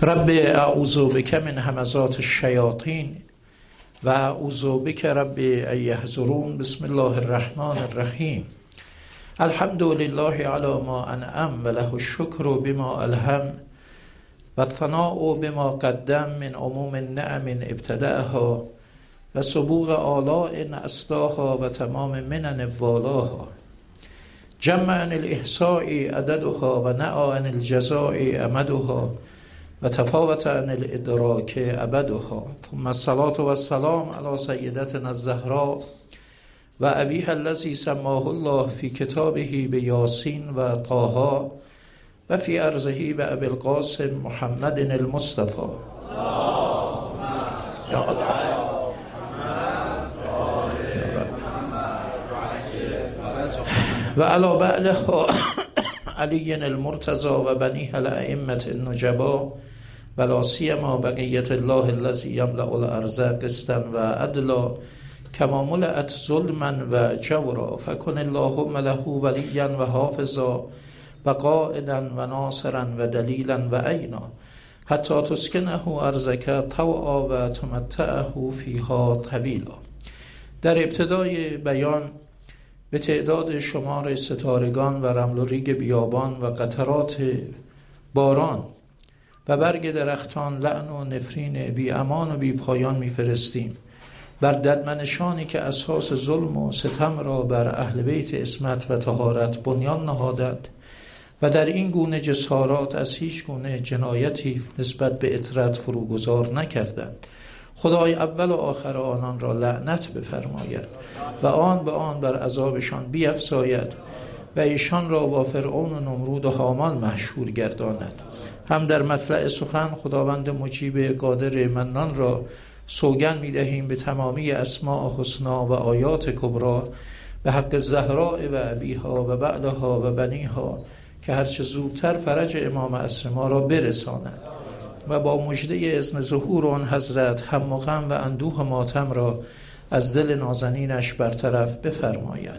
رب اعوذ بک من همزات الشیاطین و اعوذ بک رب ان یحضرون. بسم الله الرحمن الرحیم. الحمد لله علی ما انعم و له الشکر بما الهم و الثناء بما قدم من عموم النعم ابتدأها و سبوغ آلاء اسداها و تمام منن والاها. جمع عن الاحصاء عددها و نأى عن الجزاء امدها و تفاوت عن الادراک ابدها. ثم الصلاة و السلام علی سیدتنا الزهراء و ابیها الذی سماه الله فی کتابه بیاسین و طه و فی ارضه به ابی القاسم محمد المصطفى. یا الله. و علی بعلها علی المرتضی و بنیه الائمة النجبا و لا سیما بقیة الله الذی یملأ الارض قسطا و عدلا کما ملأت ظلما و جورا فکن اللهم له ولیا و حافظا و قائدا و ناصرا و دلیلا و عینا حتی تسکنه ارضک طوعا و تمتعه فیها طویلا. در ابتدای بیان به تعداد شمار ستارگان و رمل و ریگ بیابان و قطرات باران و برگ درختان لعن و نفرین بی امان و بی پایان میفرستیم بر ددمنشانی که اساس ظلم و ستم را بر اهل بیت عصمت و طهارت بنیان نهادند و در این گونه جسارات از هیچ گونه جنایتی نسبت به اطرت فروگذار نکردند. خدای اول و آخر آنان را لعنت بفرماید و آن به آن بر عذابشان بیفزاید و ایشان را با فرعون و نمرود و هامان محشور گرداند. هم در مطلع سخن خداوند مجیب قادر منان را سوگند می دهیم به تمامی اسماء حسنا و آیات کبرا به حق زهراء و ابیها و بعدها و بنیها که هرچه زودتر فرج امام عصر ما را برساند و با مژده اذن ظهور آن حضرت هم و غم و اندوه ماتم را از دل نازنینش برطرف بفرماید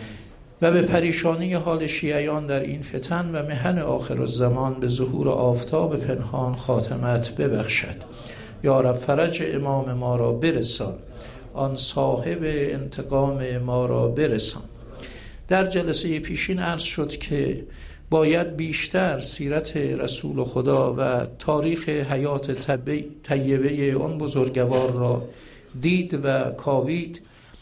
و به پریشانی حال شیعیان در این فتن و محن آخر الزمان به ظهور آفتاب پنهان خاتمت ببخشد. یا رب فرج امام ما را برسان، آن صاحب انتقام ما را برسان. در جلسه پیشین عرض شد که باید بیشتر سیرت رسول خدا و تاریخ حیات طیبه اون بزرگوار را دید و کاوید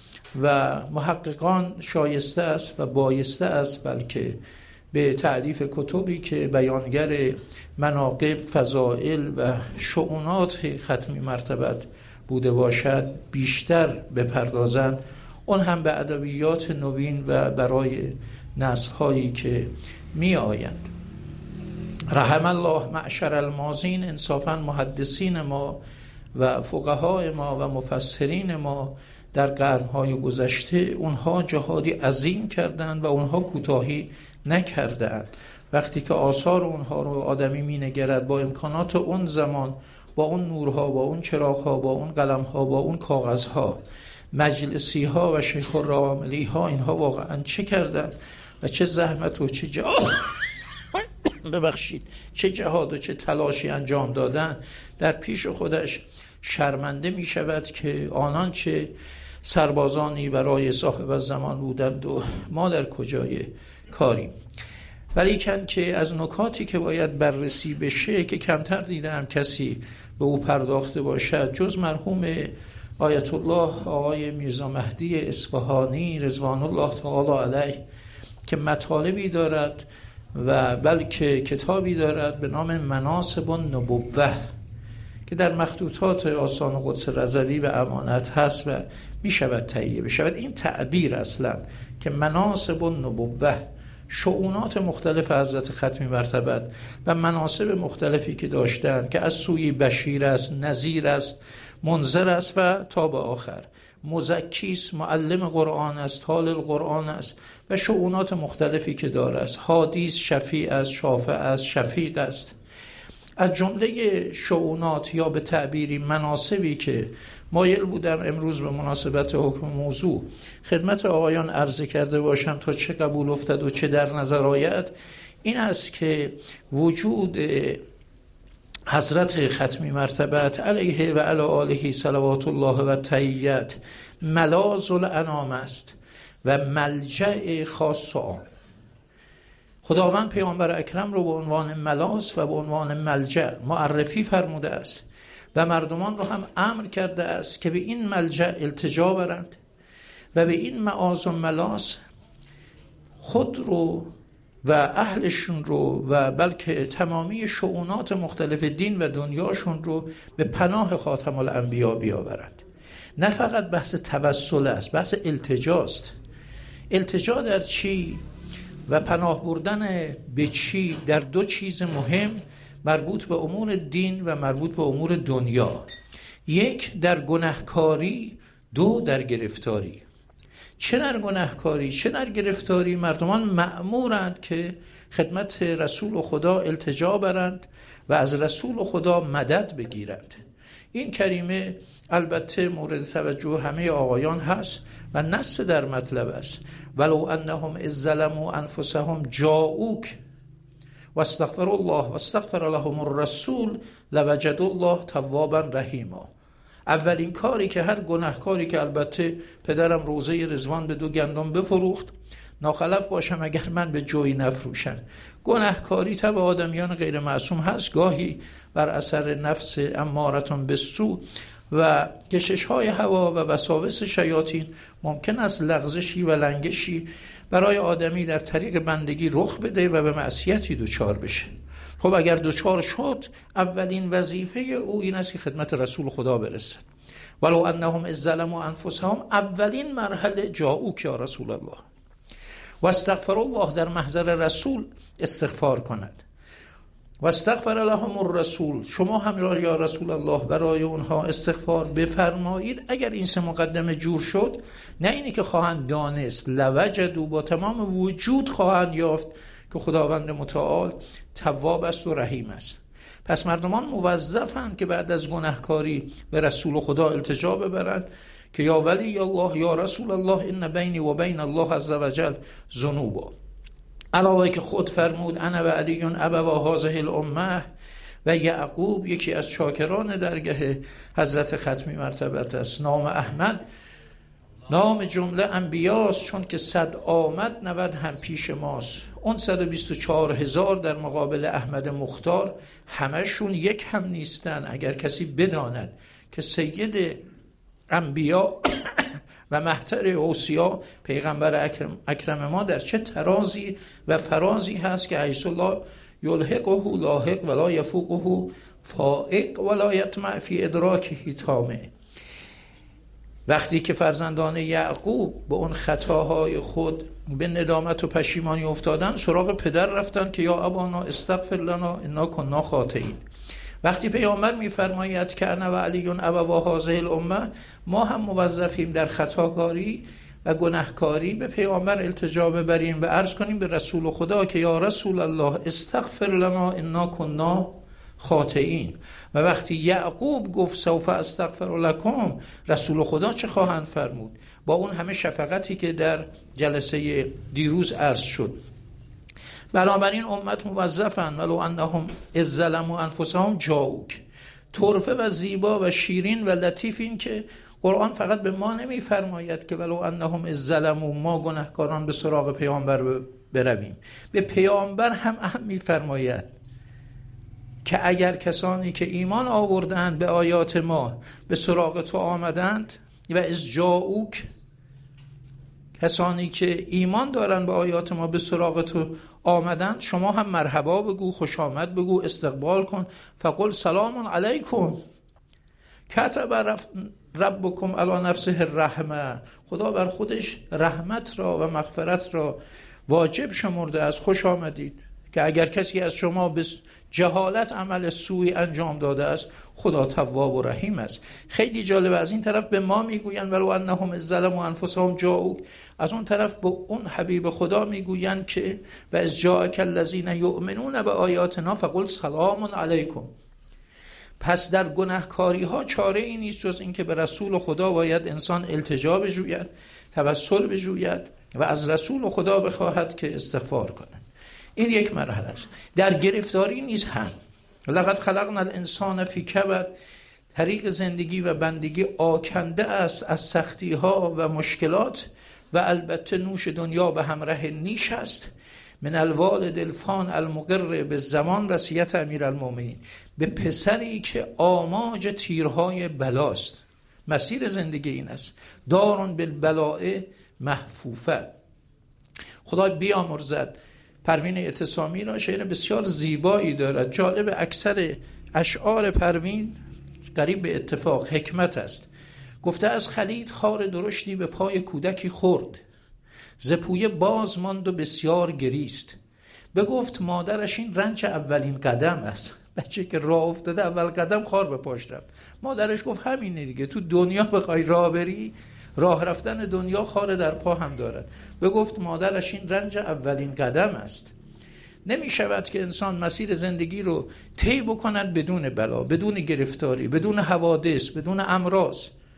و محققان شایسته است و بایسته است بلکه به تألیف کتبی که بیانگر مناقب، فضائل و شؤونات ختمی مرتبت بوده باشد بیشتر بپردازند، اون هم به ادبیات نوین و برای نسل‌هایی که می آیند. رحم الله معشر الماضین. انصافا محدثین ما و فقهای ما و مفسرین ما در قرنهای گذشته اونها جهادی عظیم کردند و اونها کوتاهی نکردند. وقتی که آثار اونها رو آدمی می نگرد با امکانات اون زمان، با اون نورها، با اون چراغها، با اون قلمها، با اون کاغذها، مجلسی ها و شیخ الراملی ها، اینها واقعا چه کردند و چه زحمت و چه چه جهاد و چه تلاشی انجام دادن، در پیش خودش شرمنده می شود که آنان چه سربازانی برای صاحب الزمان بودند و ما در کجای کاریم. ولیکن که از نکاتی که باید بررسی بشه که کمتر دیدم کسی به او پرداخته باشد جز مرحوم آیت الله آقای میرزا مهدی اصفهانی رضوان الله تعالی علیه که مطالبی دارد و بلکه کتابی دارد به نام مناسب النبوه که در مخطوطات آستان قدس رضوی و امانت هست و می شود تهیه بشود. این تعبیر اصلا که مناسب النبوه، شؤونات مختلف حضرت ختمی مرتبت و مناسب مختلفی که داشتند که از سوی بشیر است، نذیر است، منذر است و تا به آخر، مزکی است، معلم قرآن است، حال القرآن است و شؤونات مختلفی که داره است، هادی است، شفیع است، شافع است، شفیق است. از جمله شؤونات یا به تعبیری مناسبی که مایل بودم امروز به مناسبت حکم موضوع خدمت آقایان عرض کرده باشم تا چه قبول افتد و چه در نظر آید، این است که وجود حضرت ختمی مرتبت علیه و علی آله صلوات الله و تحیت ملاذ الانام است و ملجأ خاص و عام. خداوند پیامبر اکرم رو به عنوان ملاذ و به عنوان ملجأ معرفی فرموده است و مردمان رو هم امر کرده است که به این ملجأ التجا برند و به این معاذ و ملاذ خود رو و اهلشون رو و بلکه تمامی شؤونات مختلف دین و دنیاشون رو به پناه خاتم الانبیا بیاورند. نه فقط بحث توسل است، بحث التجاست. التجا در چی و پناه بردن به چی؟ در دو چیز مهم مربوط به امور دین و مربوط به امور دنیا. یک در گناهکاری، دو در گرفتاری. چه در گناهکاری چه در گرفتاری مردمان مأمورند که خدمت رسول خدا التجا برند و از رسول خدا مدد بگیرند. این کریمه البته مورد توجه همه آقایان هست و نص در مطلب است: ولو انهم اذ ظلموا انفسهم جاءوک واستغفر الله واستغفر لهم الرسول لوجدوا الله توابا رحیما. اولین کاری که هر گناهکاری که البته پدرم روزه رضوان به 2 گندم بفروخت، ناخلف باشم اگر من به جوی نفروشم. گناهکاری طبع آدمیان غیر معصوم هست، گاهی بر اثر نفس امارتون بالسوء و کشش های هوا و وساوس شیاطین ممکن است لغزشی و لنگشی برای آدمی در طریق بندگی رخ بده و به معصیتی دچار بشه. خب اگر دچار شد، اولین وظیفه او این است که خدمت رسول خدا برسد. ولو انهم اذ ظلموا انفسهم، اولین مرحله جاءوک یا رسول الله و استغفر الله، در محضر رسول استغفار کند. و استغفر لهم الرسول، شما هم یا رسول الله برای اونها استغفار بفرمایید. اگر این 3 مقدمه جور شد، نه اینی که خواهند دانست، لوجدوا، با تمام وجود خواهند یافت که خداوند متعال تواب است و رحیم است. پس مردمان موظفند که بعد از گناهکاری به رسول خدا التجا ببرند که یا ولی الله یا رسول الله ان بینی و بین الله عز وجل ذنوبا. علاوه که خود فرمود انا و علی ابوا هذه الامه، و یعقوب یکی از شاکران درگاه حضرت ختمی مرتبت است. نام احمد نام جمله انبیاست، چون که 100 آمد 90 هم پیش ماست. اون 124,000 در مقابل احمد مختار همشون یک هم نیستن. اگر کسی بداند که سید انبیا و مهتر اوصیا پیغمبر اکرم ما در چه ترازی و فرازی هست که حیث الله یلحقه لاحق ولا یفوقه فائق ولا یطمع فی ادراکه طامع. وقتی که فرزندان یعقوب به اون خطاهای خود به ندامت و پشیمانی افتادن، سراغ پدر رفتن که یا ابانا استغفر لنا انا کنا خاطئین. وقتی پیامبر میفرماید که انا و علی ابوا هذه الامه، ما هم موظفیم در خطاکاری و گناهکاری به پیامبر التجا ببریم و عرض کنیم به رسول خدا که یا رسول الله استغفر لنا انا کنا خاطئین. و وقتی یعقوب گفت سوف استغفر لکم، رسول خدا چه خواهند فرمود با اون همه شفقتی که در جلسه دیروز عرض شد؟ بنابراین امت موظفند ولو انهم اذ ظلموا انفسهم جاءوک. طرفه و زیبا و شیرین و لطیف این که قرآن فقط به ما نمیفرماید که ولو انهم اذ ظلموا، ما گناهکاران به سراغ پیامبر برویم، به پیامبر هم میفرماید که اگر کسانی که ایمان آوردند به آیات ما به سراغ تو آمدند و از جاءوک، کسانی که ایمان دارند به آیات ما به سراغ تو آمدند، شما هم مرحبا بگو، خوش آمد بگو، استقبال کن. فقل سلام علیکم کتب ربکم علی نفسه الرحمه، خدا بر خودش رحمت را و مغفرت را واجب شمرده است. خوش آمدید. که اگر کسی از شما به جهالت عمل سوی انجام داده است، خدا تواب و رحیم است. خیلی جالب، از این طرف به ما میگوین ولو انهم اذ ظلموا انفسهم جاءوک، از اون طرف به اون حبیب خدا میگوین که و اذ جاءک الذین یؤمنون بآیاتنا فقل سلام علیکم. پس در گناهکاری ها چاره ای نیست جز اینکه به رسول خدا باید انسان التجا بجوید، توسل بجوید و از رسول خدا بخواهد که استغفار کنه. این یک مرحله است. در گرفتاری نیز هم لقد خلقنا الانسان فی کبد، طریق زندگی و بندگی آکنده است از سختی ها و مشکلات و البته نوش دنیا به همراه نیش است. من الوالد الفان المقر به زمان، وصیت امیرالمومنین به پسری که آماج تیرهای بلاست. مسیر زندگی این است، دارون بالبلاء محفوفه. خدا بیامرزد پروین اعتصامی را، شعر بسیار زیبایی دارد. جالب اکثر اشعار پروین قریب به اتفاق حکمت است. گفته از خلید خار درشتی به پای کودکی خورد، ز پویه باز ماند و بسیار گریست. بگفت مادرش این رنج اولین قدم است. بچه که راه افتاده اول قدم خار به پاش رفت. مادرش گفت همینه دیگه، تو دنیا بخوای راه بری، راه رفتن دنیا خار در پا هم دارد. بگفت مادرش این رنج اولین قدم است. نمی شود که انسان مسیر زندگی رو طی بکند بدون بلا، بدون گرفتاری، بدون حوادث، بدون امراض.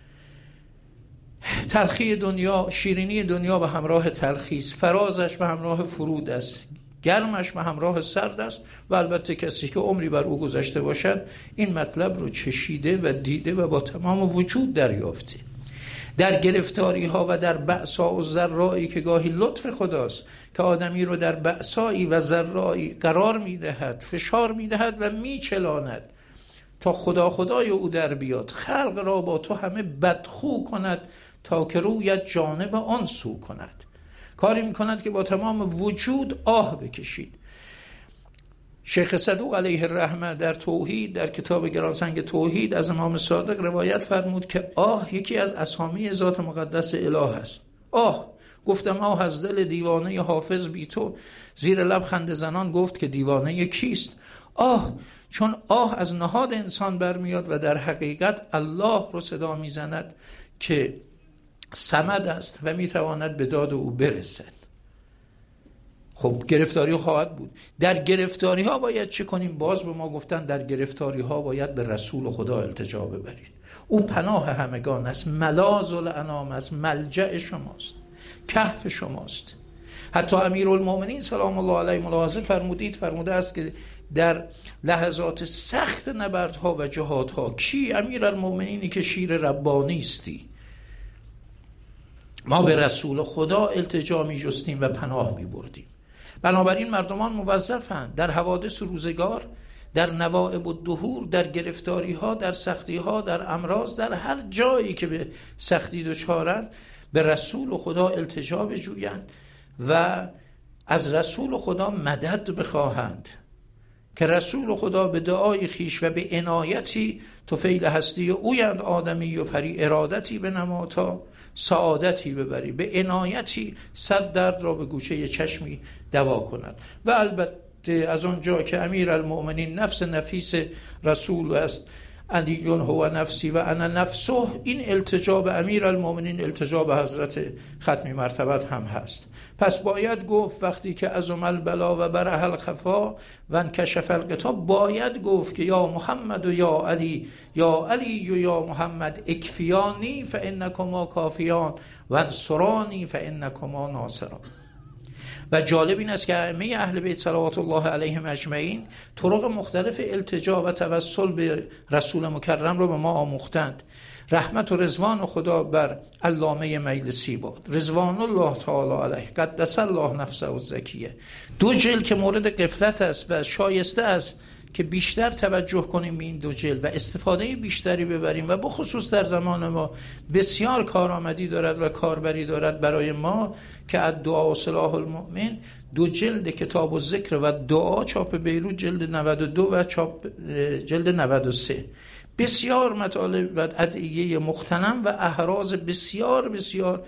تلخی دنیا، شیرینی دنیا به همراه تلخی است، فرازش به همراه فرود است، گرمش به همراه سرد است. و البته کسی که عمری بر او گذشته باشد این مطلب رو چشیده و دیده و با تمام وجود دریافته. در گرفتاری ها و در بأسا و ضرایی که گاهی لطف خداست که آدمی رو در بأسایی و ضرایی قرار میدهد، فشار میدهد و میچلاند تا خدای او در بیاد، خلق را با تو همه بدخو کند تا که رویت جانب آن سو کند. کاری میکند که با تمام وجود آه بکشید. شیخ صدوق علیه الرحمه در توحید، در کتاب گرانسنگ توحید از امام صادق روایت فرمود که آه یکی از اسامی ذات مقدس اله است. آه، گفتم آه از دل دیوانه حافظ بی تو، زیر لب خنده زنان گفت که دیوانه کیست. آه، چون آه از نهاد انسان برمیاد و در حقیقت الله رو صدا میزند که صمد است و میتواند به داد او برسد. خب گرفتاری خواهد بود. در گرفتاری ها باید چه کنیم؟ باز به ما گفتن در گرفتاری ها باید به رسول خدا التجا ببرید. او پناه همگان است، ملاذ الانام است، ملجأ شماست، کهف شماست. حتی امیرالمومنین سلام الله علیه ملاحظه فرموده است که در لحظات سخت نبردها و جهادها کی؟ امیرالمومنینی که شیر ربانی استی. ما به رسول خدا التجا می جستیم و پناه می بردیم. بنابراین مردمان موظفند در حوادث روزگار، در نوائب الدهور، در گرفتاری ها، در سختی ها، در امراض، در هر جایی که به سختی دچارند به رسول خدا التجا بجویند و از رسول خدا مدد بخواهند که رسول خدا به دعای خیش و به عنایتی طفیل هستی اویند آدمی و پری ارادتی به نماتا سعادتی ببری، به عنایتی 100 درد را به گوشه چشمی دوا کند. و البته از آنجا که امیرالمومنین نفس نفیس رسول است، علی هو نفسی و انا نفسه، این التجا به امیرالمومنین التجا به حضرت ختمی مرتبت هم هست. پس باید گفت وقتی که عظم البلا و برح الخفا و انکشف الغطا، باید گفت که یا محمد و یا علی، یا علی و یا محمد اکفیانی فانکما کافیان و انصرانی فانکما ناصران. و جالب این است که ائمه اهل بیت صلوات الله علیهم اجمعین طرق مختلف التجا و توسل به رسول مکرم رو به ما آموختند. رحمت و رضوان خدا بر علامه مجلسی باد، رضوان الله تعالی علیه، قدس الله نفسه الزکیه. 2 جلد که مورد غفلت است و شایسته است که بیشتر توجه کنیم به این 2 جلد و استفاده بیشتری ببریم و بخصوص در زمان ما بسیار کارآمدی دارد و کاربری دارد برای ما که الدعاء و سلاح المؤمن 2 جلد کتاب الذکر و دعا چاپ بیروت جلد 92 و چاپ جلد 93 بسیار مطالب و ادعیه مغتنم و احراز بسیار بسیار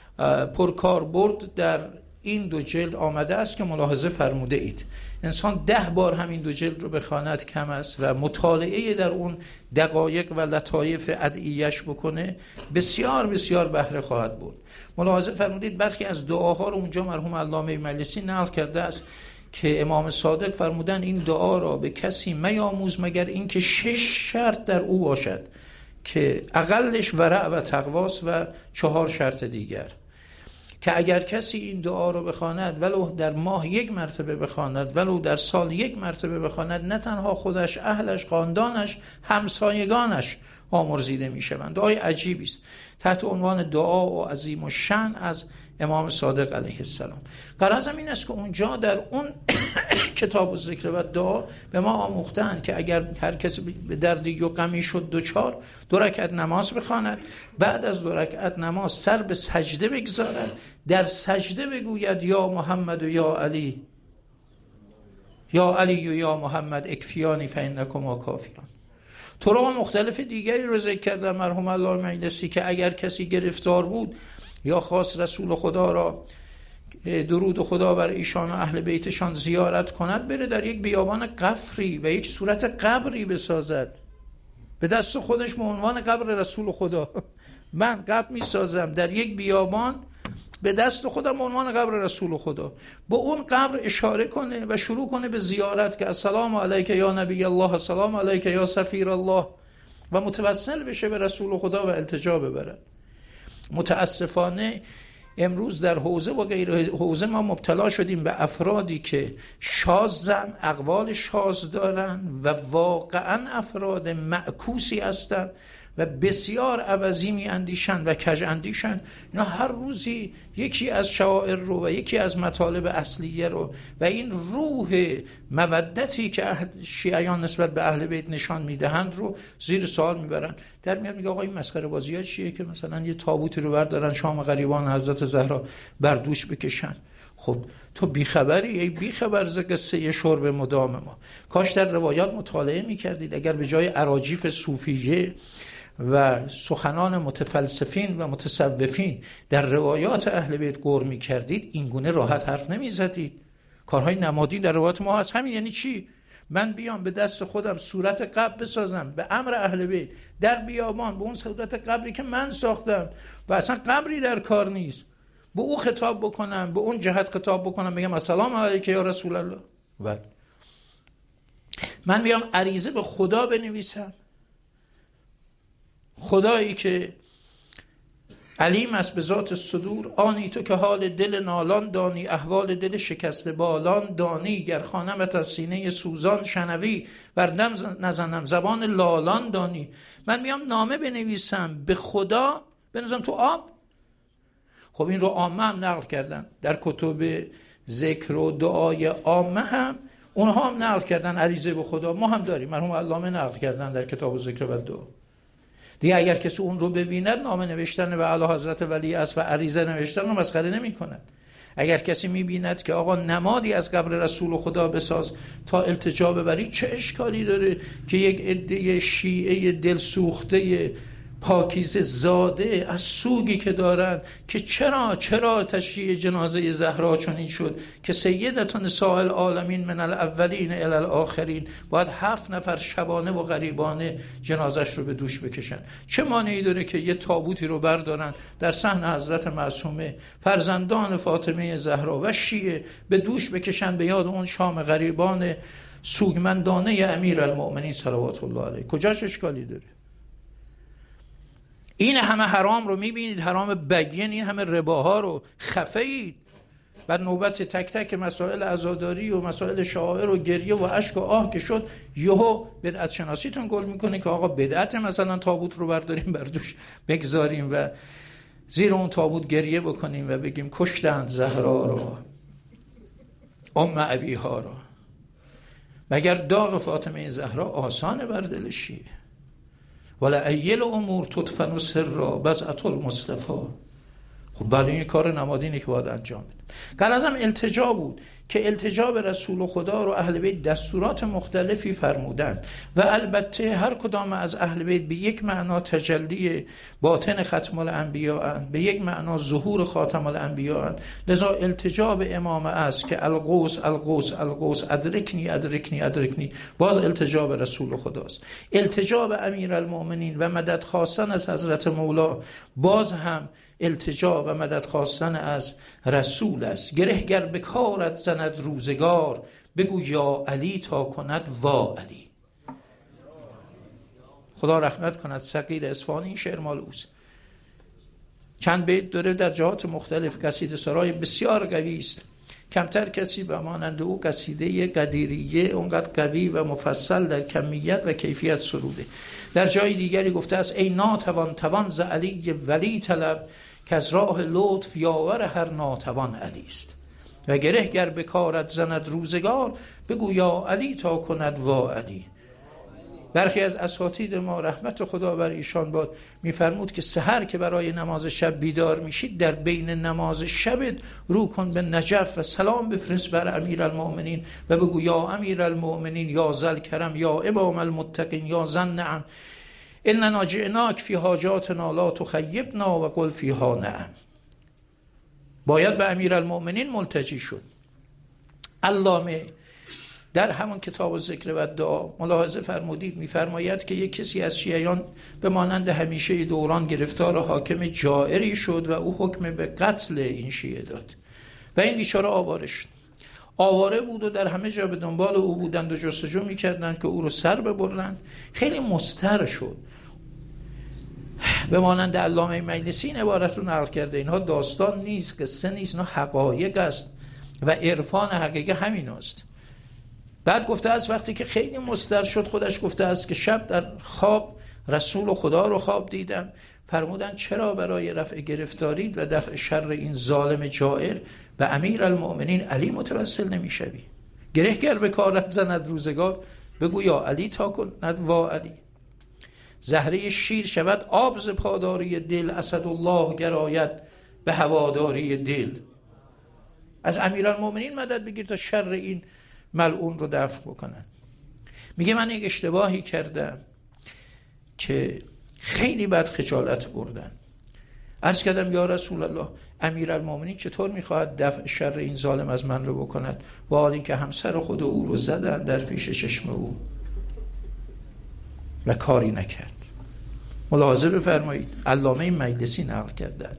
پرکاربرد در این 2 جلد آمده است که ملاحظه فرموده اید. انسان 10 بار همین 2 جلد رو بخواند کم است و مطالعه در اون دقایق و لطایف ادعیه‌اش بکنه بسیار بسیار بهره خواهد برد. ملاحظه فرمودید برخی از دعاها رو اونجا مرحوم علامه مجلسی نقل کرده است که امام صادق فرمودن این دعا را به کسی میاموز مگر اینکه 6 شرط در او باشد که اقلش ورع و تقواست و 4 شرط دیگر. که اگر کسی این دعا رو بخواند، ولو در ماه 1 مرتبه بخواند، ولو در سال 1 مرتبه بخواند، نه تنها خودش، اهلش، خاندانش، همسایگانش آمرزیده میشوند. دعای عجیبی است تحت عنوان دعا و عظیم الشأن از امام صادق علیه السلام. غرضم این است که اونجا در اون کتاب الذکر و دعا به ما آموختند که اگر هر کسی به دردی و غمی شد دچار، 2 رکعت نماز بخواند، بعد از 2 رکعت نماز سر به سجده بگذارد، در سجده بگوید یا محمد و یا علی، یا علی و یا محمد اکفیانی فانکما کافیان. طرق مختلف دیگری رو ذکر کردن مرحوم علامه مجلسی که اگر کسی گرفتار بود یا خواست رسول خدا را درود خدا بر ایشان و اهل بیتشان زیارت کند، بره در یک بیابان قفری و یک صورت قبری بسازد به دست خودش به عنوان قبر رسول خدا. من قبر می سازم در یک بیابان به دست خودم به عنوان قبر رسول خدا، به اون قبر اشاره کنه و شروع کنه به زیارت که السلام علیک یا نبی الله، السلام علیک یا سفیر الله، و متوسل بشه به رسول خدا و التجا ببرد. متاسفانه امروز در حوزه و غیر حوزه ما مبتلا شدیم به افرادی که شاذن، اقوال شاذ دارن و واقعا افراد معکوسی هستند و بسیار عوضی می اندیشن و کج اندیشن. اینا هر روزی یکی از شعائر رو و یکی از مطالب اصلیه رو و این روح مودتی که شیعیان نسبت به اهل بیت نشان میدهند رو زیر سوال میبرن. در میاد میگه آقا این مسخره بازی ها چیه که مثلا یه تابوتی رو بردارن شام غریبان حضرت زهرا بر دوش بکشن؟ خب تو بیخبری، ای بیخبر ز قصه شرب مدام ما. کاش در روایات مطالعه میکردید، اگر به جای اراجیف صوفیه و سخنان متفلسفین و متصوفین در روایات اهل بیت غور می‌کردید، این گونه راحت حرف نمی‌زدید. کارهای نمادی در روایات ما هست. همین یعنی چی؟ من بیام به دست خودم صورت قبر بسازم به امر اهل بیت در بیابان، به اون صورت قبری که من ساختم و اصلا قبری در کار نیست، به او خطاب بکنم، به اون جهت خطاب بکنم، بگم السلام علیک یا رسول الله. بله، من بیام عریضه به خدا بنویسم، خدایی که علیم است به ذات صدور، آنی تو که حال دل نالان دانی، احوال دل شکسته بالان دانی، گر خوانمت از سینه سوزان شنوی، بردم نزنم زبان لالان دانی. من میام نامه بنویسم به خدا، بنویسم تو آب. خب این رو عامه هم نقل کردن در کتب ذکر و دعای عامه، هم اونها هم نقل کردن عریضه به خدا. ما هم داریم، مرحوم علامه نقل کردن در کتاب ذکر و دعا. دیگه اگر کسی اون رو ببیند، نامه نوشتن به اعلی حضرت ولی است و عریضه نوشتن رو مسخره نمی کند. اگر کسی می بیند که آقا نمادی از قبر رسول خدا بساز تا التجا ببری، چه اشکالی داره که یک عده شیعه دل سوخته پاکیزه زاده از سوگی که دارن که چرا تشییع جنازه زهرا چنین شد که سیدة نساء العالمین من الاولین الی الاخرین باید 7 نفر شبانه و غریبانه جنازش رو به دوش بکشن؟ چه مانعی داره که یه تابوتی رو بردارن در صحن حضرت معصومه فرزندان فاطمه زهرا و شیعه به دوش بکشن به یاد اون شام غریبان سوگمندانه امیرالمؤمنین صلوات الله علیه؟ کجاش اشکالی داره؟ این همه حرام رو میبینید، حرام بگین، این همه رباها رو خفه اید. بعد نوبت تک تک مسائل عزاداری و مسائل شعائر و گریه و اشک و آه که شد، یهو بدعت شناسیتون گل میکنه که آقا بدعت مثلا تابوت رو برداریم بر دوش بگذاریم و زیر اون تابوت گریه بکنیم و بگیم کشتند زهرا رو، ام ابیها رو. مگر داغ فاطمه زهرا آسانه بر دل شیعه؟ ولا ایل امور تدفن سرا بضعة المصطفى. خب بله، این کار نمادینی که باید انجام بده. غرضم التجا بود که التجا به رسول خدا رو اهل بیت دستورات مختلفی فرمودند و البته هر کدام از اهل بیت به یک معنا تجلی باطن ختم الانبیاء، به یک معنا ظهور خاتم الانبیاء. لذا التجا به امام است که الغوث الغوث الغوث، ادرکنی ادرکنی ادرکنی، باز التجا به رسول خداست. التجا به امیرالمؤمنین و مدد خواستن از حضرت مولا، باز هم التجا و مدد خواستن از رسول است. گره گر به کارت زند روزگار، بگو یا علی تا کند وا علی. خدا رحمت کند ثقیل اصفهانی، این شعر مال اوست. چند بیت داره در جهات مختلف، قصیده سرای بسیار قوی است، کمتر کسی به مانند او قصیده قدیریه اونقدر قوی و مفصل در کمیت و کیفیت سروده. در جای دیگری گفته است ای ناتوان توان ز علی ولی طلب، که از راه لطف یاور هر ناتوان علی است. و گره گر به کارت زند روزگار، بگو یا علی تا کند وا علی. برخی از اساتید ما رحمت خدا بر ایشان باد میفرمود که سحر که برای نماز شب بیدار میشید، در بین نماز شب رو کن به نجف و سلام بفرست بر امیرالمؤمنین و بگو یا امیرالمؤمنین یا ذل کرم یا امام المتقین یا ذا النعم اننا جئناک فی حاجاتنا لا تخیبنا و قل فیها نعم. باید به امیرالمؤمنین ملتجی شد. علامه در همون کتاب ذکر و دعا ملاحظه فرمودید، میفرماید که یک کسی از شیعیان به مانند همیشه دوران گرفتار حاکم جائری شد و او حکم به قتل این شیعه داد و این بیچاره آواره شد. آواره بود و در همه جا به دنبال او بودند و جستجو میکردند که او رو سر ببرند. خیلی مضطر شد. به مانند علامه مجلسی این عبارت رو نقل کرده، اینها داستان نیست، قصه نیست، اینها حقایق است و عرفان حقیقی همین است. بعد گفته است وقتی که خیلی مضطر شد، خودش گفته است که شب در خواب رسول خدا رو خواب دیدم. فرمودند چرا برای رفع گرفتاری و دفع شر این ظالم جائر به امیرالمؤمنین علی متوسل نمیشوی؟ گره گر به کارت زند روزگار، بگو یا علی تا کند وا علی. زهره شیر شود آب ز پاداری دل، اسدالله گراید به هواداری دل. از امیرالمؤمنین مدد بگیر تا شر این ملعون رو دفع بکنن. میگه من یک اشتباهی کردم که خیلی بد خجالت بردن. عرض کردم یا رسول الله امیرالمؤمنین چطور میخواهد دفع شر این ظالم از من رو بکند و حال این که همسر خود او رو زدن در پیش چشم او و کاری نکرد. ملاحظه بفرمایید علامه مجلسی نقل کردن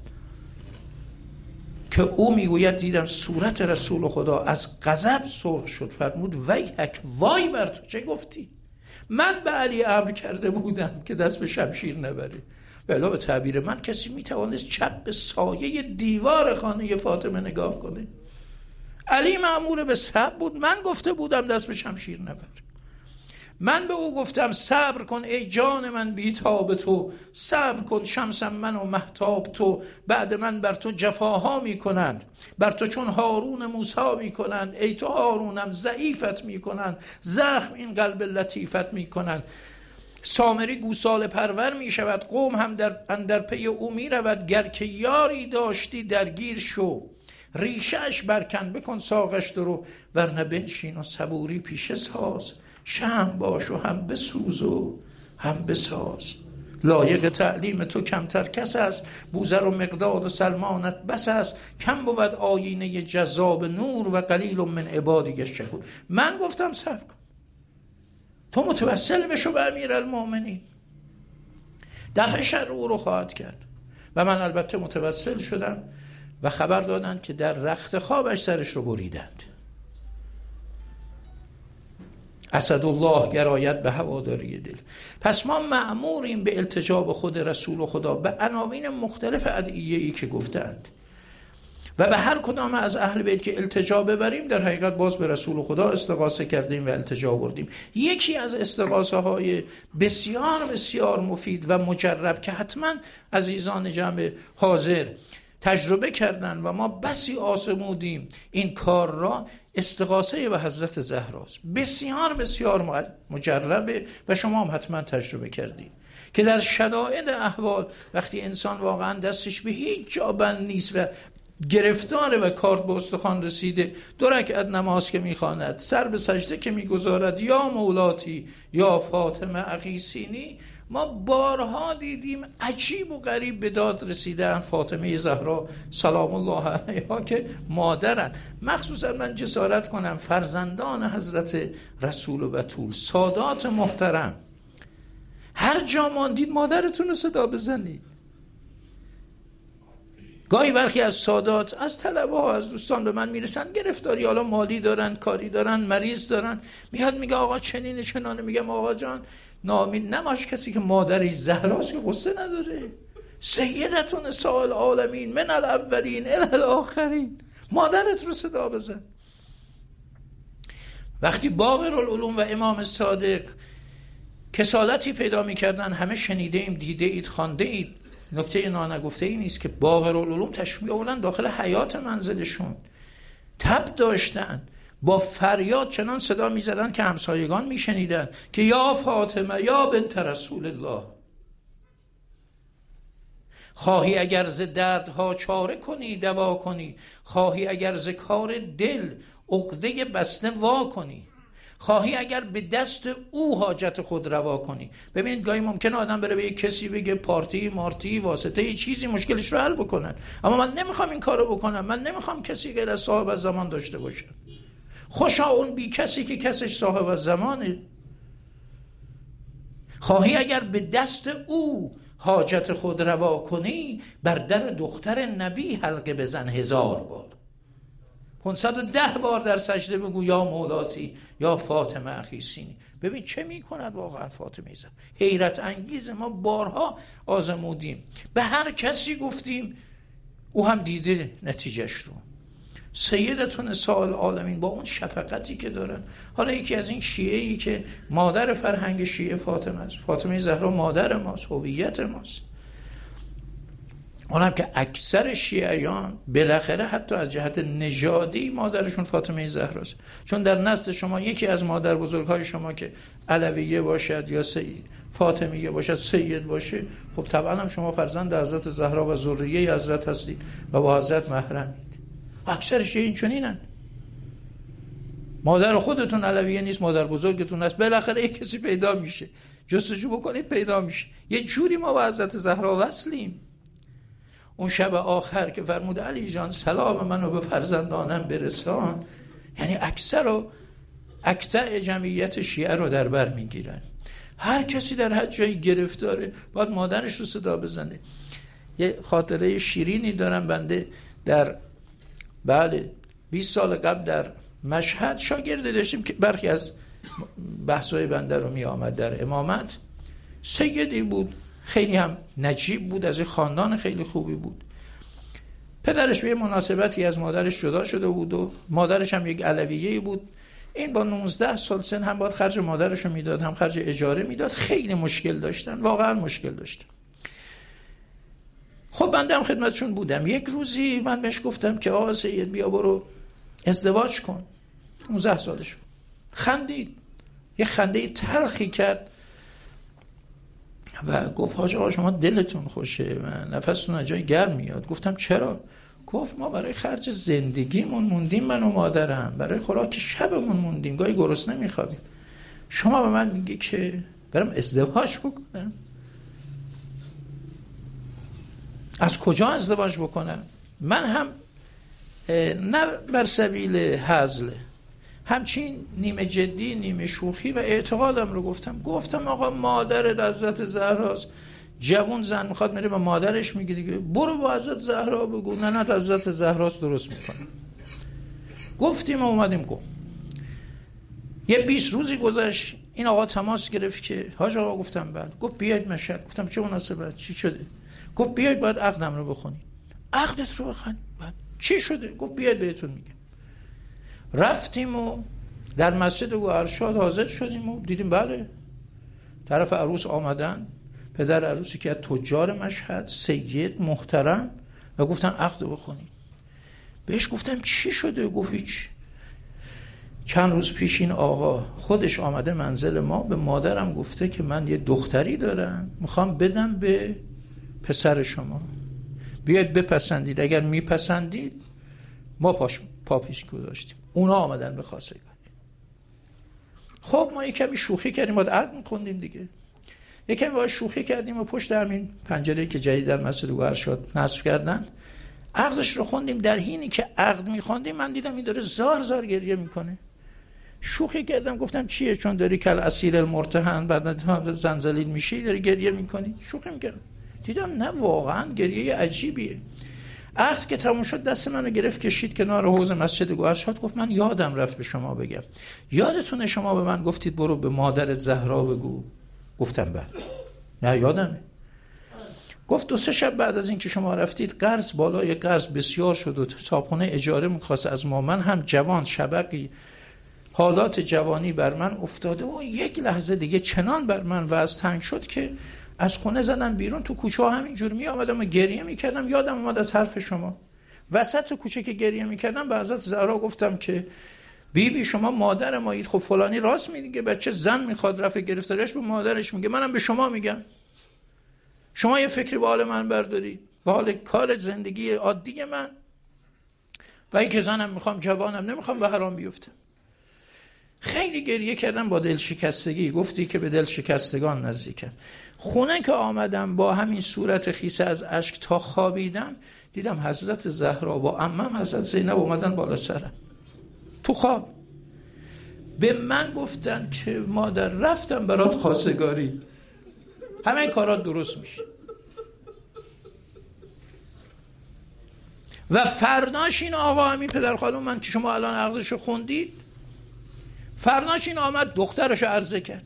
که او میگوید دیدم صورت رسول خدا از غضب سرخ شد، فرمود ویحک وای بر تو، چه گفتی؟ من به علی امر کرده بودم که دست به شمشیر نبره. به علاوه تعبیر من کسی میتوانست چپ به سایه دیوار خانه فاطمه نگاه کنه؟ علی مأمور به صبر بود، من گفته بودم دست به شمشیر نبره. من به او گفتم صبر کن ای جان من بیتاب تو، صبر کن شمسم من و مهتاب تو، بعد من بر تو جفاها میکنند، بر تو چون هارون موسی میکنند، ای تو هارونم ضعیفت میکنند، زخم این قلب لطیفت میکنند. سامری گوساله پرور میشود، قوم هم در پی او میرود، گر که یاری داشتی درگیر شو، ریشهش برکن بکن ساقش درو، ورنه بنشین و صبوری پیشه ساز، شهم باش و هم بسوز و هم بساز. لایق تعلیم تو کمتر کس است، بوزر و مقداد و سلمانت بس است، کم بود آینه جذاب نور و قلیل من عبادی شکور. من گفتم صبر کن، تو متوسل بشو به امیرالمؤمنین، دفع شر او رو خواهد کرد. و من البته متوسل شدم و خبر دادند که در رخت خوابش سرش رو بریدند. اسدالله گراید به هواداری دل. پس ما مأموریم به التجا به خود رسول خدا به عناوین مختلف ادعیه‌ای که گفتند و به هر کدام از اهل بیت که التجا ببریم در حقیقت باز به رسول خدا استغاثه کردیم و التجا بردیم. یکی از استغاثه های بسیار بسیار مفید و مجرب که حتما عزیزان جمع حاضر تجربه کردن و ما بسی آزمودیم این کار را، استغاثه به حضرت زهراست. بسیار بسیار مجربه و شما هم حتما تجربه کردید که در شدائد احوال وقتی انسان واقعا دستش به هیچ جا بند نیست و گرفتاره و کارت به استخوان رسیده، 2 رکعت نماز که میخواند، سر به سجده که میگذارد، یا مولاتی یا فاطمه اغیثینی، ما بارها دیدیم عجیب و غریب به داد رسیدن فاطمه زهرا سلام الله علیها که مادرن. مخصوصا من جسارت کنم فرزندان حضرت رسول و بتول، سادات محترم، هر جا ماندید مادرتون رو صدا بزنید. گاهی برخی از سادات، از طلبه ها، از دوستان به من میرسن گرفتاری حالا مالی دارن، کاری دارن، مریض دارن، میاد میگه آقا چنینه چنانه. میگم آقا جان نامید نماش کسی که مادری زهراست که قصه نداره. سیدتون نساء العالمین من الاولین الی الاخرین. مادرت رو صدا بزن. وقتی باقر العلوم و امام صادق کسالتی پیدا می‌کردن، همه شنیده ایم، دیده اید، خوانده اید. نکته نانگفته ای نیست که باقر العلوم تشریف آوردن داخل حیات منزلشون، تب داشتن، با فریاد چنان صدا می‌زدن که همسایگان می‌شنیدن که یا فاطمه یا بنت رسول الله، خواهی اگر ز دردها چاره کنی دوا کنی، خواهی اگر ز کار دل عقده بسته وا کنی، خواهی اگر به دست او حاجت خود روا کنی. ببینید گاهی ممکنه آدم بره به یک کسی بگه پارتی مارتی واسطه یه چیزی مشکلش رو حل بکنن، اما من نمیخوام این کارو بکنم، من نمیخوام کسی غیر از صاحب الزمان داشته باشم. خوشا اون بی کسی که کسش صاحب الزمانه. خواهی اگر به دست او حاجت خود روا کنی، بر در دختر نبی حلقه بزن 1000 بار، 510 بار در سجده بگو یا مولاتی یا فاطمه اخی سینی. ببین چه میکند واقعا فاطمه زهرا. حیرت انگیز. ما بارها آزمودیم، به هر کسی گفتیم، او هم دیده نتیجهش رو. سیدتون نساء العالمین با اون شفقتی که دارن. حالا یکی از این شیعه‌ای که مادر فرهنگ شیعه فاطمه است، فاطمه زهرا مادر ماست، هویت ماست. اونم که اکثر شیعیان بالاخره حتی از جهت نژادی مادرشون فاطمه زهراست. چون در نسل شما یکی از مادر بزرگهای شما که علویه باشد یا فاطمیه باشد، سید باشه، خب طبعا هم شما فرزند حضرت زهرا و ذریه حضرت هستید و با حضرت محرمید. اکثر شیعیان چنینن. مادر خودتون علویه نیست، مادر بزرگتون هست، بالاخره یک کسی پیدا میشه، جستجو بکنید پیدا میشه. یه جوری ما با حضرت زهرا وصلیم. اون شب آخر که فرمود علی جان سلام منو به فرزندانم برسان، یعنی اکثر و اکتع جمعیت شیعه رو در بر میگیرن. هر کسی در هر جایی گرفتاره باید مادرش رو صدا بزنه. یه خاطره شیرینی دارم بنده. در 20 سال قبل در مشهد شاگرد داشتیم که برخی از بحث‌های بنده رو می آمد در امامت. سیدی بود، خیلی هم نجیب بود، از خاندان خیلی خوبی بود. پدرش به مناسبتی از مادرش جدا شده بود و مادرش هم یک علویه‌ای بود. این با 19 سال سن هم باید خرج مادرش رو میداد، هم خرج اجاره میداد. خیلی مشکل داشتن، واقعا مشکل داشتن. خب بنده هم خدمتشون بودم. یک روزی من بهش گفتم که آقا سید بیا برو ازدواج کن. 19 سالش بود. خندید، یه خنده تلخی کرد و گفت حاج آقا شما دلتون خوشه و نفستون از جای گرم میاد. گفتم چرا؟ گفت ما برای خرج زندگیمون موندیم، من و مادرم برای خوراک شبمون موندیم، گاهی گرسنه میخوابیم. شما به من میگی که برم ازدواج بکنم؟ از کجا ازدواج بکنم؟ من هم نه بر سبیل هزل، همچین نیمه جدی نیمه شوخی و اعتقادم رو گفتم آقا مادرت حضرت زهراست، جوون زن میخواد میره به مادرش میگه دیگه برو با حضرت زهرا بگو ننت حضرت زهراست درست میکنه. گفتیم و اومدیم گفت. یه 20 روزی گذشت، این آقا تماس گرفت که حاج آقا. گفتم بعد. گفت بیاید مشهد. گفتم چه مناسبت، چی شده؟ گفت بیاید باید عقدم رو بخونی. عقدت رو بخونی؟ چی شده؟ گفت بیاید بهتون میگم. رفتیم و در مسجد گوهرشاد حاضر شدیم و دیدیم بله طرف عروس آمدن، پدر عروسی که از تجار مشهد، سید محترم، و گفتن عقد بخونیم. بهش گفتم چی شده؟ گفت هیچ. چند روز پیش این آقا خودش آمده منزل ما، به مادرم گفته که من یه دختری دارم میخوام بدم به پسر شما، بیاید بپسندید، اگر میپسندید ما پا پیش گذاشتیم. اونا آمدن به خواستگاری. خب ما یک کمی شوخی کردیم، باید عقد می‌خوندیم دیگه. یک کمی باید شوخی کردیم و پشت همین پنجره که جدید در مسجد گوهرشاد نصب کردن عقدش رو خوندیم. در حینی که عقد می‌خوندیم من دیدم این داره زار زار گریه میکنه. شوخی کردم گفتم چیه؟ چون داری کل اسیر المرتهن بعد زنجلیل میشی داری گریه میکنی؟ شوخی میکردم. دیدم نه واقعا گریه عجیبیه. عقد که تموم شد دست منو گرفت کشید کنار حوض مسجد گوهرشاد. گفت من یادم رفت به شما بگم، یادتونه شما به من گفتید برو به مادرت زهرا بگو؟ گفتم بله. نه یادمه. گفت 2-3 شب بعد از این که شما رفتید قرض بالای قرض بسیار شد و صاحبخونه اجاره می‌خواست از ما. من هم جوان شبقی، حالات جوانی بر من افتاده و یک لحظه دیگه چنان بر من وضع تنگ شد که از خونه زدم بیرون. تو کوچه ها همینجور می آمدم و گریه میکردم. یادم اومد از حرف شما وسط کوچه که گریه میکردم به حضرت زهرا گفتم که بی شما مادر مایید. خب فلانی راست میگه، بچه زن میخواد رفع گرفتاریش به مادرش میگه، منم به شما میگم شما یه فکری به حال من بردارید، به حال کار زندگی عادی من و این که زنم میخوام، جوانم، نمیخوام به حرام بیفتم. خیلی گریه کردم با دل شکستگی. گفتی که به دل شکستگان نزدیکم. خونه که آمدم با همین صورت خیسه از اشک تا خوابیدم دیدم حضرت زهرا با عمم حضرت زینب اومدن بالا سرم تو خواب. به من گفتن که مادر رفتم برات خواستگاری، همه این کارات درست میشه. و فرداش این آقا همین پدر خانوم من که شما الان عقدشو خوندید، فرداش این آمد دخترشو عرضه کرد.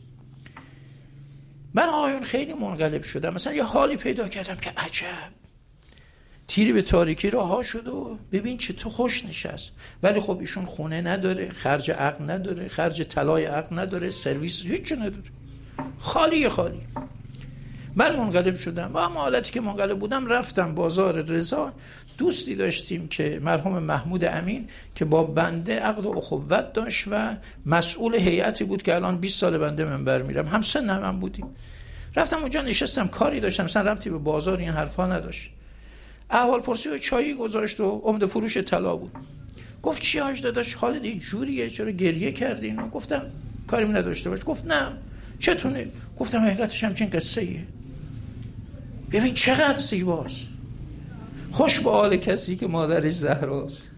من آقایون خیلی منقلب شدم. مثلا یه حالی پیدا کردم که عجب تیری به تاریکی راه شد و ببین چه تو خوش نشست. ولی خب ایشون خونه نداره، خرج عقد نداره، خرج طلای عقد نداره، سرویس هیچ نداره، خالی. من منقلب شدم. و اما حالتی که منقلب بودم رفتم بازار رضا. دوستی داشتیم که مرحوم محمود امین که با بنده عقد و اخوت داشت و مسئول هیئتی بود که الان 20 سال بنده منبر میرم، همسن هم بودیم. رفتم اونجا نشستم، کاری داشتم، مثلا ربطی به بازار این حرفا نداشت. احوال پرسی و چایی گذاشت و عمده فروش طلا بود. گفت چی حاج داداش حالت یه جوریه، چرا گریه کردین؟ گفتم کاری نداشته باش. گفت نه چتونه؟ گفتم حقیقتش همچین قصه ایه. ببین چقدر زیباست، خوش به حال کسی که مادرش زهراست.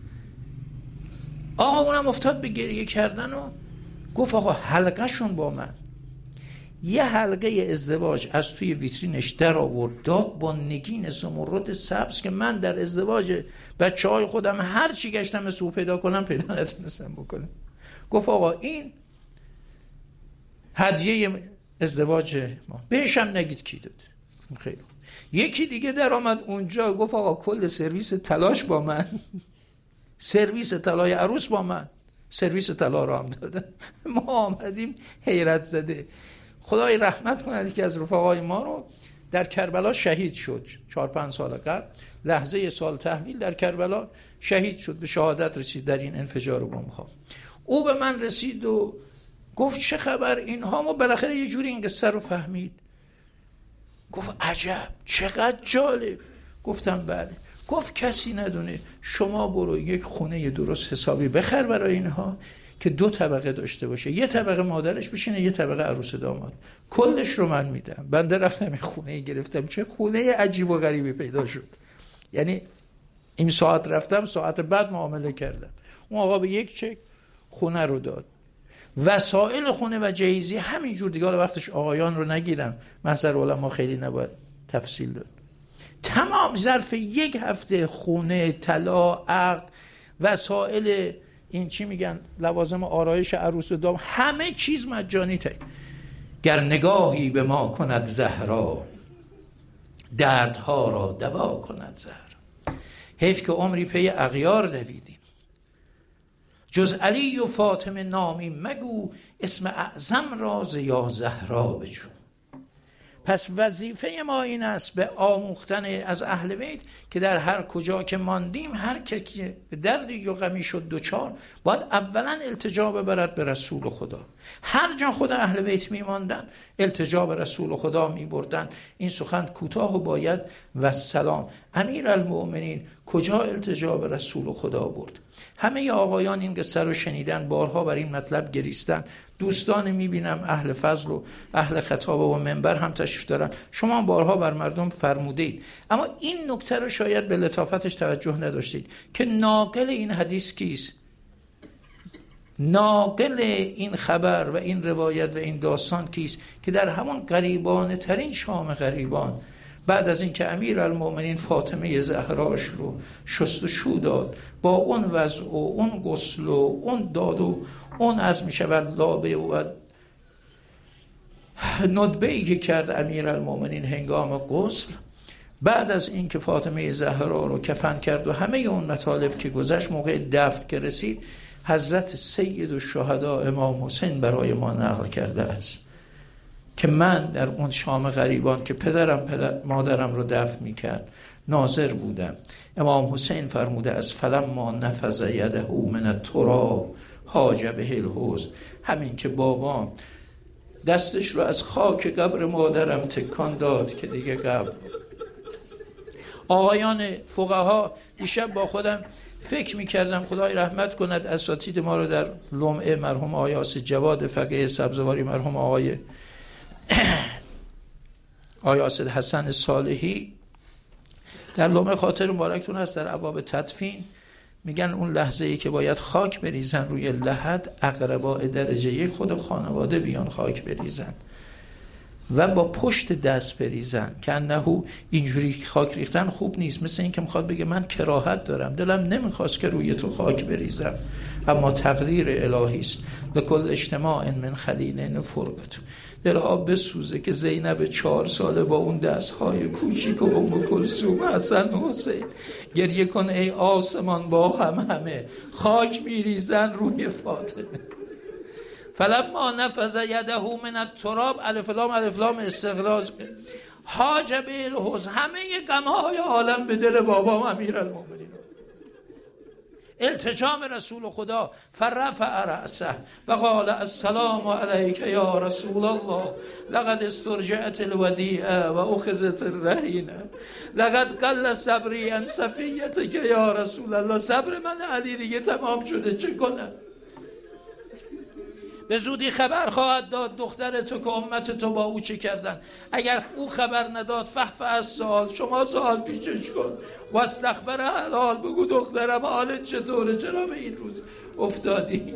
آقا اونم افتاد به گریه کردن و گفت آقا حلقه شون با من. یه حلقه ازدواج از توی ویترینش در آورد داد با نگین زمرد سبز که من در ازدواج بچه‌های خودم هر چی گشتم مثل او پیدا کنم پیدا نتونستم بکنم. گفت آقا این هدیه ازدواج ما، بهش هم نگید کی داد. خیلی یکی دیگه در آمد اونجا گفت آقا کل سرویس طلاش با من، سرویس طلای عروس با من، سرویس طلا رو هم دادن. ما آمدیم حیرت زده. خدای رحمت کند که از رفقای ما رو در کربلا شهید شد 4-5 سال قبل، لحظه سال تحویل در کربلا شهید شد، به شهادت رسید در این انفجار بمب‌ها. او به من رسید و گفت چه خبر اینها؟ ما بالاخره یه جوری این قصه رو فهمید. گفت عجب چقدر جالب. گفتم بله. گفت کسی ندونه، شما برو یک خونه درست حسابی بخر برای اینها که 2 طبقه داشته باشه، یه طبقه مادرش بشینه، یه طبقه عروس داماد، کلش رو من میدم. بنده رفتم این خونه گرفتم. چه خونه عجیب و غریبی پیدا شد. یعنی این ساعت رفتم، ساعت بعد معامله کردم. اون آقا به یک چک خونه رو داد، وسایل خونه و جهیزی همینجور دیگه. وقتش آقایان رو نگیرم، محضر علما خیلی نباید تفصیل داد. تمام ظرف 1 هفته خونه، طلا، عقد، وسایل این چی میگن لوازم آرایش عروس و دام، همه چیز مجانی تایی. گر نگاهی به ما کند زهرا، دردها را دوا کند زهرا. حیف که عمری پی اغیار دویدیم، جز علی و فاطمه نامی مگو، اسم اعظم راز یا زهرا بجو. پس وظیفه ما این است به آموختن از اهل بیت که در هر کجا که ماندیم، هر که به دردی یا غمی شد دوچار، باید اولا التجا ببرد به رسول خدا. هر جا خود اهل بیت میماندن التجا به رسول خدا میبردن. این سخن کوتاه و باید و سلام. امیر المؤمنین کجا التجا به رسول خدا برد؟ همه آقایان این قصه رو شنیدن، بارها بر این مطلب گریستن. دوستان میبینم اهل فضل و اهل خطابه و منبر هم تشریف دارن. شما بارها بر مردم فرمودید، اما این نکته رو شاید به لطافتش توجه نداشتید که ناقل این حدیث کیست؟ ناقل این خبر و این روایت و این داستان کیست؟ که در همون غریبانه ترین شام غریبان، بعد از اینکه امیر المؤمنین فاطمه زهراش رو شست و شو داد، با اون وضع و اون غسل و اون داد و اون عرض می شود لابه و ندبه‌ای که کرد امیرالمومنین هنگام غسل، بعد از اینکه فاطمه زهرا رو کفن کرد و همه اون مطالب که گذشت، موقع دفن که رسید، حضرت سید الشهدا امام حسین برای ما نقل کرده است که من در اون شام غریبان که مادرم رو دفن میکرد ناظر بودم. امام حسین فرموده از فلما نفذ یده من التراب حاج به الحوض، همین که بابام دستش رو از خاک قبر مادرم تکان داد که دیگه قبر. آقایان فقها، دیشب با خودم فکر میکردم خدای رحمت کند اساتید ما رو در لمعه، مرحوم آقای آصف جواد فقیه سبزواری، مرحوم آقای آصف حسن صالحی، در لمعه خاطر مبارکتون هست در ابواب تدفین میگن اون لحظه ای که باید خاک بریزن روی لحد، اقرباء درجه یک خود خانواده بیان خاک بریزن و با پشت دست بریزن، که انه اینجوری خاک ریختن خوب نیست، مثل این که میخواد بگه من کراهت دارم، دلم نمیخواست که روی تو خاک بریزم، اما تقدیر الهی است. لکل اجتماع من خلیلین فرقت، دلها بسوزه که زینب 4 ساله با اون دستهای کوچیک و ام کلثوم حسن و حسین گریه کن ای آسمان با همه خاک میریزن روی فاطمه. فلما نفذ یده من التراب، الف لام استخراج، حاج به الحوض، همه غم‌های عالم به دل بابام امیرالمومنین. التجام رسول خدا، فرفع رأسه و قال السلام علیک یا رسول الله، لقد استرجعت الودیعه و اخذت الرهینه، لقد قل صبری عن صفیتک یا رسول الله، صبر من علی دیگه تمام شده، چه کنم؟ به زودی خبر خواهد داد دختر تو که امت تو با او چه کردن. اگر او خبر نداد فحف از سوال، شما سوال پیشش کن و استخبر حلال، بگو دخترم حالت چطوره، چرا به این روز افتادی؟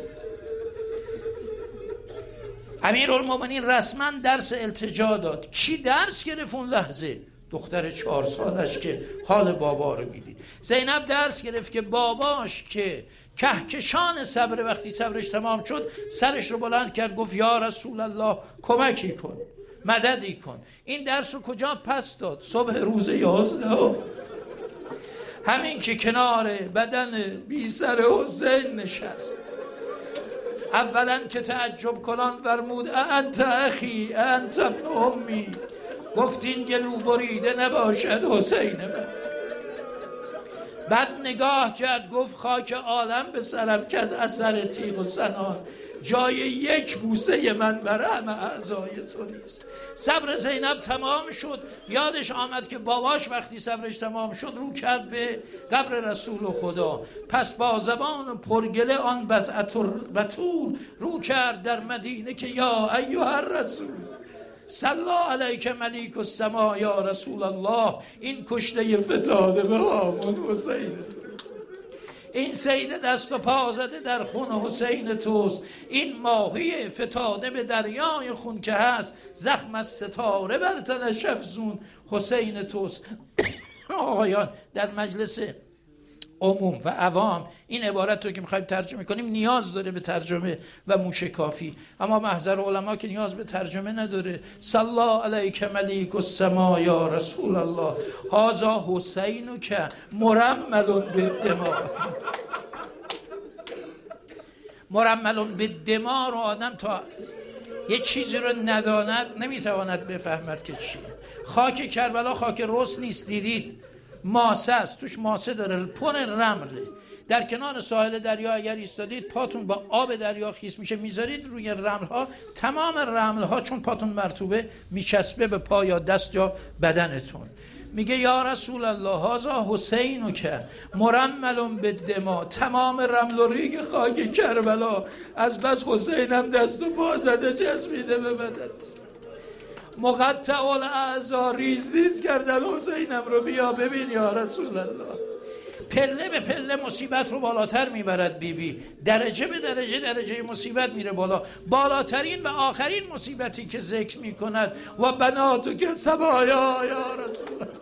امیرالمومنین رسما درس التجا داد. کی درس گرفت اون لحظه؟ دختر 4 سالش که حال بابا رو میدید. زینب درس گرفت که باباش که کهکشان صبر، وقتی صبرش تمام شد سرش رو بلند کرد گفت یا رسول الله کمکی کن، مددی کن. این درس رو کجا پس داد؟ صبح روز 11 همین که کنار بدن بی سر حسین نشست، اولا که تعجب کنان فرمود انت اخی انت ابن امی، گفت این گلو بریده نباشد حسین من. بعد نگاه کرد گفت خاک عالم به سرم که از اثر تیغ و سنان جای یک بوسه من بر همه اعضای تو نیست. صبر زینب تمام شد، یادش آمد که باباش وقتی صبرش تمام شد رو کرد به قبر رسول خدا، پس با زبان پرگله آن بضعة البتول رو کرد در مدینه که یا ایها الرسول صلی علیک ملیک السما یا رسول الله، این کشته فتاده به هامون حسین تو، این سید دست و پا زده در خون حسین توست، این ماهی فتاده به دریای خون که هست، زخم از ستاره بر تنش افزون حسین توست. آقایان در مجلس عموم و عوام این عبارت رو که میخوایم ترجمه کنیم نیاز داره به ترجمه و موشکافی، اما محضر علما که نیاز به ترجمه نداره. صلی علیک ملیک السما یا رسول الله، هذا حسین که مرمل بالدماء. مرمل بالدماء رو آدم تا یه چیزی رو نداند نمیتواند بفهمد که چیه. خاک کربلا خاک رس نیست، دیدید ماسه است، توش ماسه داره، پر رمله. در کنار ساحل دریا اگر ایستادید پاتون با آب دریا خیس میشه، میذارید روی رملها، تمام رملها چون پاتون مرطوبه میچسبه به پا یا دست یا بدنتون. میگه یا رسول الله هذا حسین که مرمل بالدماء، تمام رمل و ریگ خاک کربلا از بس حسینم دست و پا زده چسبیده به بدن. مقطع الاعضا، ریز کردن حسینم رو، بیا ببین یا رسول الله. پله به پله مصیبت رو بالاتر میبرد بی، درجه به درجه مصیبت میره بالا. بالاترین و آخرین مصیبتی که ذکر میکند و بناتو که سبایا یا رسول الله.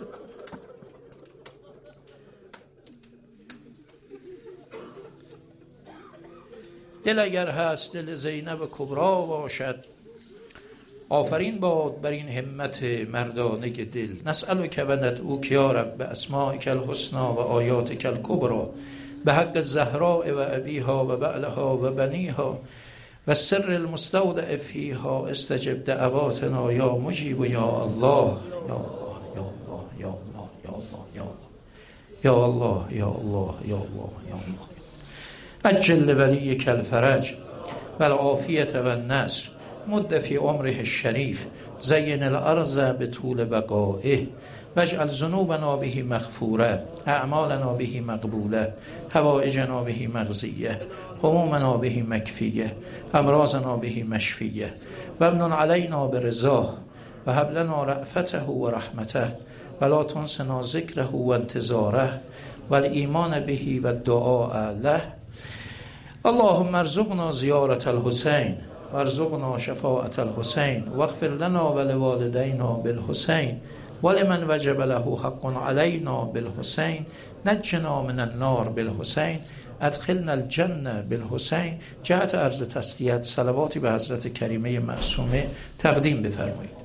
دل اگر هست دل زینب کبرا باشد، آفرین باد بر این همت مردانه دل. نسألک و ندعوک یا رب اسمائک الحسنی و آیاتک الکبری به حق الزهراء و ابیها و بعلها و بنیها و سر المستودع فیها استجب دعواتنا یا مجیب یا الله یا الله یا الله یا الله یا الله یا الله یا الله. عجل ولیک الفرج و العافیة و النصر مد فی عمره الشریف زین الارض بطول بقائه واجعل ذنوبنا به مغفوره اعمالنا به مقبوله حوائجنا به مقضیه همومنا به مکفیه امراضنا به مشفیه و امنن علینا برضاه و هب لنا رأفته و رحمته و لا تنسنا ذکره و انتظاره و الایمان به و الدعاء له. اللهم ارزقنا زیارة الحسین وارزقنا شفاعة الحسین واغفر لنا ولوالدینا بالحسین ولمن وجب له حق علینا بالحسین نجنا من النار بالحسین ادخلنا الجنه بالحسین. جهت عرض تسلیت صلواتی به حضرت کریمه معصومه تقدیم بفرمایید.